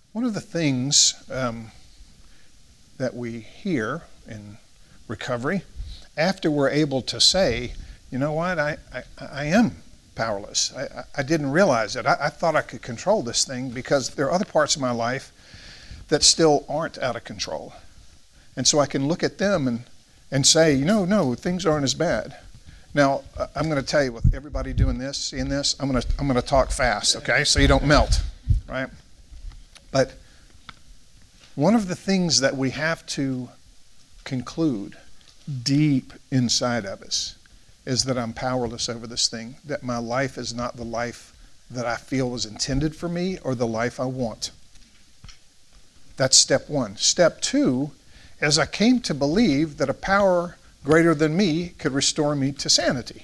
One of the things that we hear in recovery, after we're able to say, you know what, I am powerless. I didn't realize it. I thought I could control this thing because there are other parts of my life that still aren't out of control. And so I can look at them and say, no, things aren't as bad. Now, I'm going to tell you, with everybody doing this, seeing this, I'm going to talk fast, okay, so you don't melt, right? But one of the things that we have to conclude deep inside of us is that I'm powerless over this thing, that my life is not the life that I feel was intended for me or the life I want. That's step one. Step two is I came to believe that a power greater than me could restore me to sanity.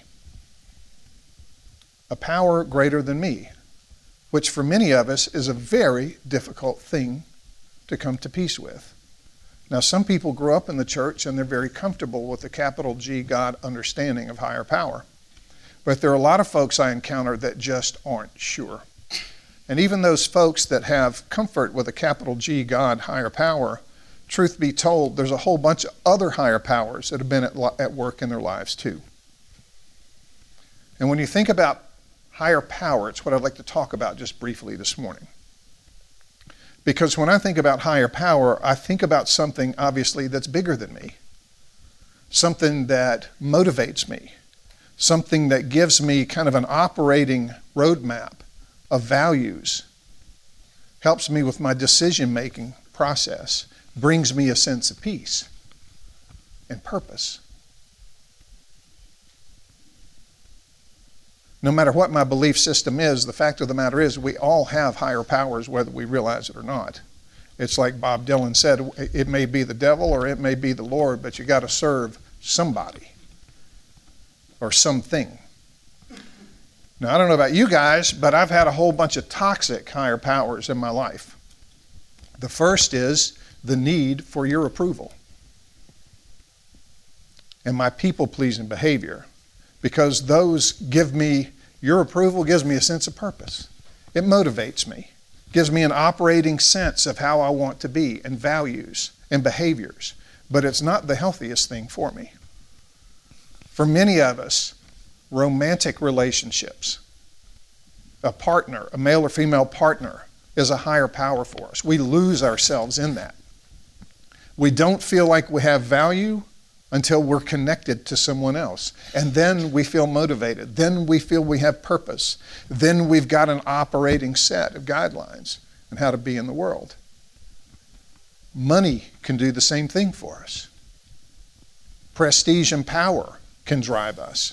A power greater than me, which for many of us is a very difficult thing to come to peace with. Now, some people grow up in the church and they're very comfortable with the capital G God understanding of higher power. But there are a lot of folks I encounter that just aren't sure. And even those folks that have comfort with a capital G God higher power, truth be told, there's a whole bunch of other higher powers that have been at work in their lives too. And when you think about higher power, it's what I'd like to talk about just briefly this morning. Because when I think about higher power, I think about something obviously that's bigger than me. Something that motivates me. Something that gives me kind of an operating roadmap of values. Helps me with my decision-making process. Brings me a sense of peace and purpose. No matter what my belief system is, the fact of the matter is we all have higher powers whether we realize it or not. It's like Bob Dylan said, it may be the devil or it may be the Lord, but you got to serve somebody or something. Now, I don't know about you guys, but I've had a whole bunch of toxic higher powers in my life. The first is the need for your approval and my people-pleasing behavior, because those give me, your approval gives me a sense of purpose. It motivates me, gives me an operating sense of how I want to be and values and behaviors, but it's not the healthiest thing for me. For many of us, romantic relationships, a partner, a male or female partner, is a higher power for us. We lose ourselves in that. We don't feel like we have value until we're connected to someone else. And then we feel motivated. Then we feel we have purpose. Then we've got an operating set of guidelines on how to be in the world. Money can do the same thing for us. Prestige and power can drive us.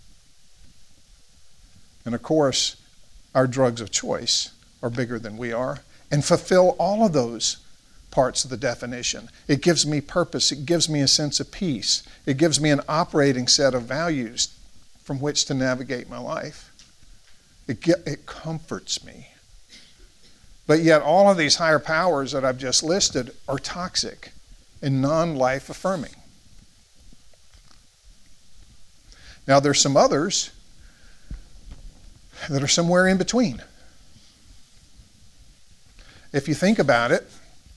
And of course, our drugs of choice are bigger than we are and fulfill all of those parts of the definition. It gives me purpose. It gives me a sense of peace. It gives me an operating set of values from which to navigate my life. It comforts me. But yet all of these higher powers that I've just listed are toxic and non-life affirming. Now there's some others that are somewhere in between. If you think about it,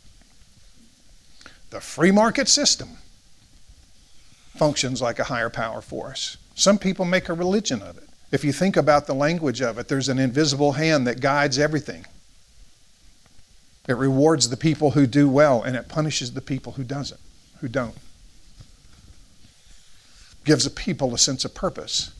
the free market system functions like a higher power for us. Some people make a religion of it. If you think about the language of it, there's an invisible hand that guides everything. It rewards the people who do well, and it punishes the people who don't. Gives the people a sense of purpose.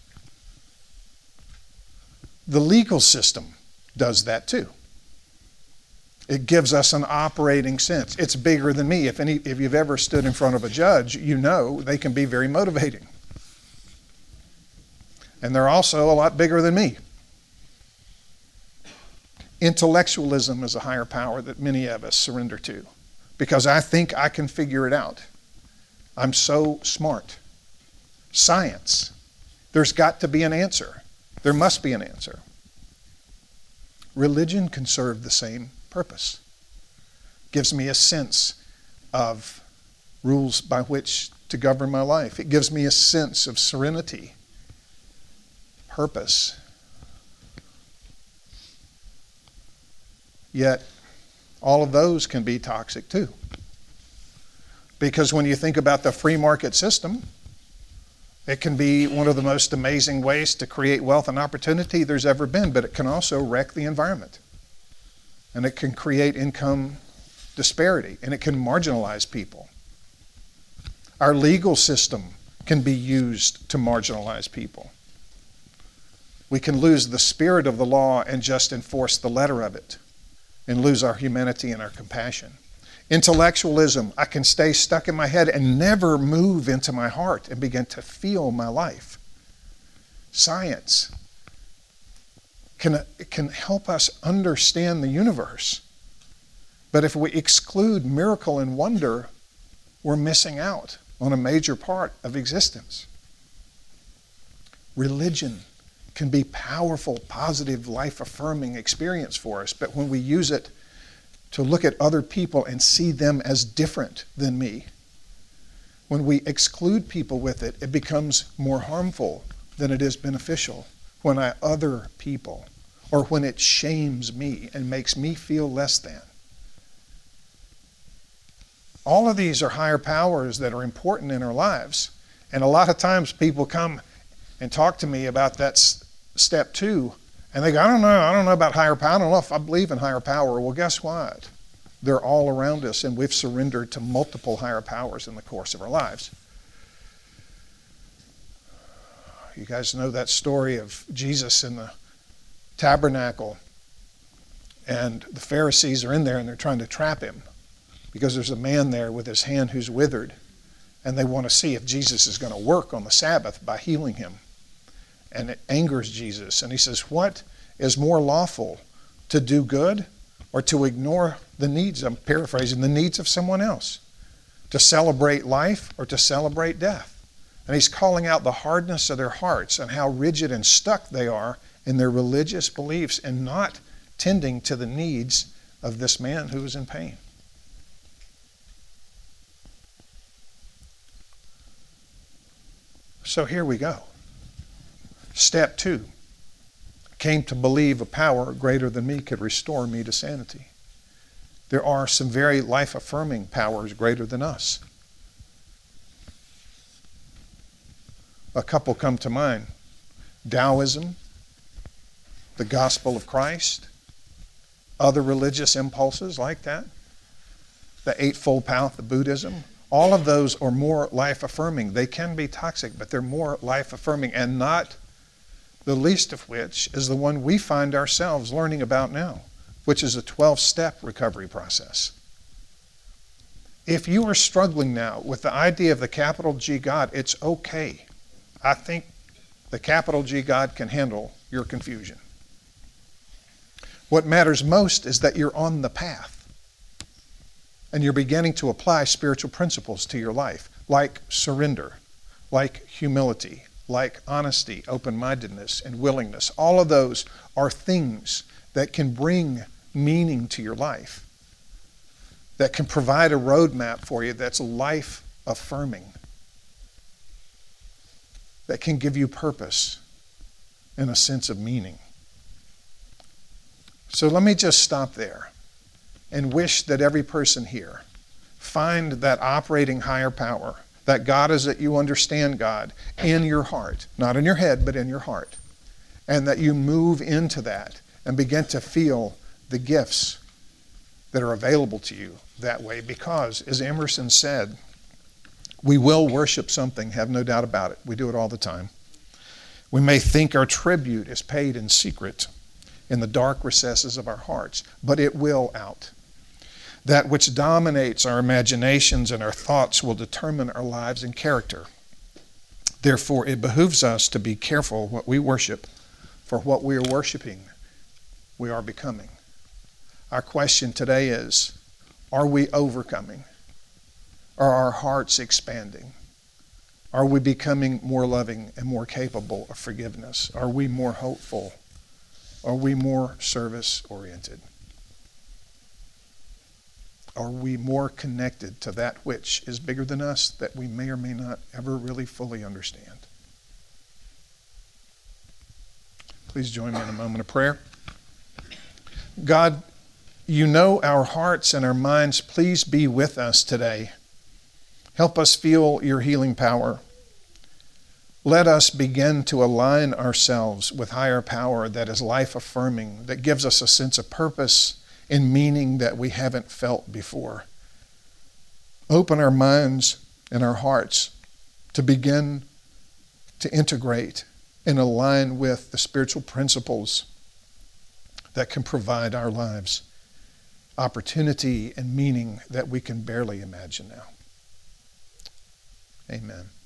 The legal system does that too. It gives us an operating sense. It's bigger than me. If you've ever stood in front of a judge, you know they can be very motivating. And they're also a lot bigger than me. Intellectualism is a higher power that many of us surrender to because I think I can figure it out. I'm so smart. Science. There's got to be an answer. There must be an answer. Religion can serve the same purpose. Gives me a sense of rules by which to govern my life. It gives me a sense of serenity, purpose. Yet, all of those can be toxic too. Because when you think about the free market system, it can be one of the most amazing ways to create wealth and opportunity there's ever been, but it can also wreck the environment. And it can create income disparity, and it can marginalize people. Our legal system can be used to marginalize people. We can lose the spirit of the law and just enforce the letter of it, and lose our humanity and our compassion. Intellectualism, I can stay stuck in my head and never move into my heart and begin to feel my life. Science can help us understand the universe. But if we exclude miracle and wonder, we're missing out on a major part of existence. Religion can be powerful, positive, life-affirming experience for us, but when we use it to look at other people and see them as different than me, when we exclude people with it, it becomes more harmful than it is beneficial. When I other people, or when it shames me and makes me feel less than. All of these are higher powers that are important in our lives. And a lot of times people come and talk to me about that step 2, and they go, I don't know about higher power. I don't know if I believe in higher power. Well, guess what? They're all around us, and we've surrendered to multiple higher powers in the course of our lives. You guys know that story of Jesus in the tabernacle, and the Pharisees are in there, and they're trying to trap him because there's a man there with his hand who's withered, and they want to see if Jesus is going to work on the Sabbath by healing him. And it angers Jesus. And he says, what is more lawful, to do good or to ignore the needs, I'm paraphrasing, the needs of someone else? To celebrate life or to celebrate death? And he's calling out the hardness of their hearts and how rigid and stuck they are in their religious beliefs and not tending to the needs of this man who was in pain. So here we go. Step 2, came to believe a power greater than me could restore me to sanity. There are some very life-affirming powers greater than us. A couple come to mind. Taoism, the gospel of Christ, other religious impulses like that, the Eightfold Path of Buddhism. All of those are more life-affirming. They can be toxic, but they're more life-affirming, and not the least of which is the one we find ourselves learning about now, which is a 12-step recovery process. If you are struggling now with the idea of the capital G God, it's okay. I think the capital G God can handle your confusion. What matters most is that you're on the path and you're beginning to apply spiritual principles to your life, like surrender, like humility, like honesty, open-mindedness, and willingness. All of those are things that can bring meaning to your life, that can provide a roadmap for you that's life-affirming, that can give you purpose and a sense of meaning. So let me just stop there and wish that every person here find that operating higher power, that God is that you understand God in your heart, not in your head, but in your heart, and that you move into that and begin to feel the gifts that are available to you that way, because, as Emerson said, we will worship something, have no doubt about it. We do it all the time. We may think our tribute is paid in secret in the dark recesses of our hearts, but it will out. That which dominates our imaginations and our thoughts will determine our lives and character. Therefore, it behooves us to be careful what we worship, for what we are worshiping, we are becoming. Our question today is, are we overcoming? Are our hearts expanding? Are we becoming more loving and more capable of forgiveness? Are we more hopeful? Are we more service-oriented? Are we more connected to that which is bigger than us that we may or may not ever really fully understand? Please join me in a moment of prayer. God, you know our hearts and our minds. Please be with us today. Help us feel your healing power. Let us begin to align ourselves with higher power that is life-affirming, that gives us a sense of purpose and meaning that we haven't felt before. Open our minds and our hearts to begin to integrate and align with the spiritual principles that can provide our lives opportunity and meaning that we can barely imagine now. Amen.